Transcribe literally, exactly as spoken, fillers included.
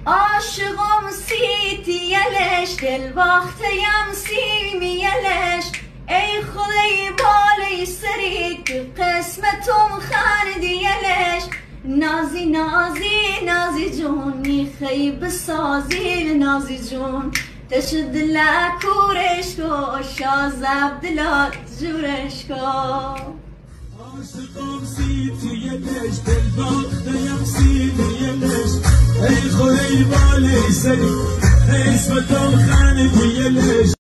عاشقم سیتی یلش دل باختیم سیمیلش ای خدای بالای سری که قسمتم خندیلش نازی نازی نازی جون میخوای بسازی نازی جون تشد دلا کورش کو شازب دلا جورش کو عاشقم سیتی یلش دل باختیم سیمیلش ای خدای بالای سری قسمتم خندیلش